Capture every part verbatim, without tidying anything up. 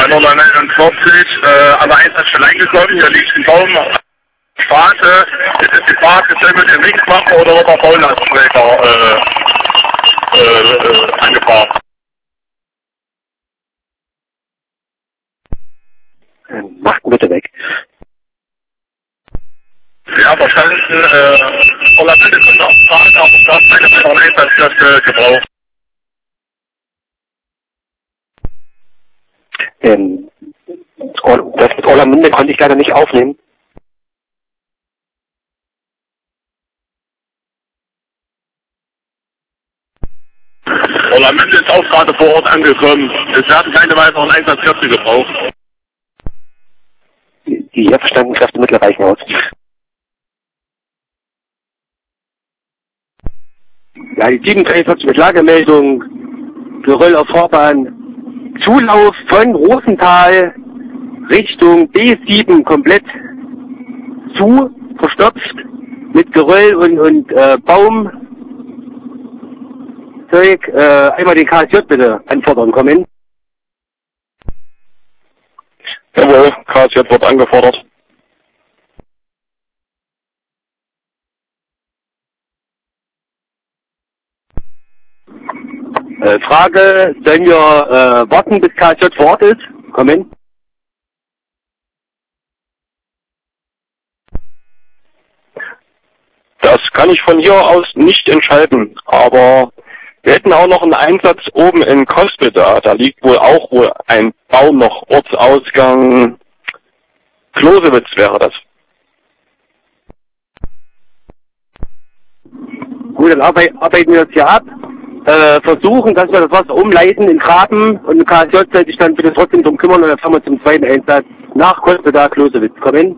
hundertneunundvierzig, äh, aber Einsatzstelle eingekommen, hier liegt ein Baum auf der Straße. Jetzt ist die Frage, soll man den links machen oder wird der Baulastenträger äh, äh, äh, angefahren? Macht bitte weg. Ja, verstanden, äh, von der Bitte kommt auf Frage, ob das eine weitere Einsatzkräfte gebraucht. Ähm, das mit Orlamünde konnte ich leider nicht aufnehmen. Orlamünde ist auch gerade vor Ort angekommen. Es werden keine weiteren Einsatzkräfte gebraucht. Die hier verstandenen Kräftemittel reichen aus. Ja, die siebenunddreißig mit Lagemeldung, Geröll auf Fahrbahn, Zulauf von Rosenthal Richtung B sieben komplett zu, verstopft, mit Geröll und, und äh, Baumzeug. Äh, einmal den K S J bitte anfordern kommen. Jawohl, K S J wird angefordert. Äh, Frage, sollen wir äh, warten, bis K S J vor Ort ist? Kommen. Das kann ich von hier aus nicht entscheiden, aber wir hätten auch noch einen Einsatz oben in Cospeda. Da liegt wohl auch wohl ein Baum noch, Ortsausgang Klosewitz wäre das. Gut, dann arbeit, arbeiten wir das hier ab. Äh, versuchen, dass wir das Wasser umleiten in Graben und K S J soll sich dann bitte trotzdem drum kümmern und dann fahren wir zum zweiten Einsatz nach Cospeda Klosewitz. Kommen.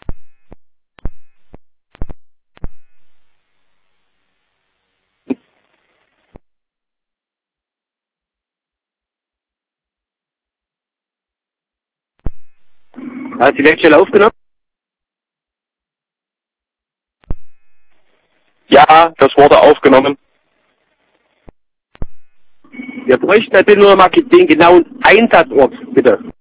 Hast du die Leitstelle aufgenommen? Ja, das wurde aufgenommen. Wir bräuchten bitte nur mal den genauen Einsatzort, bitte.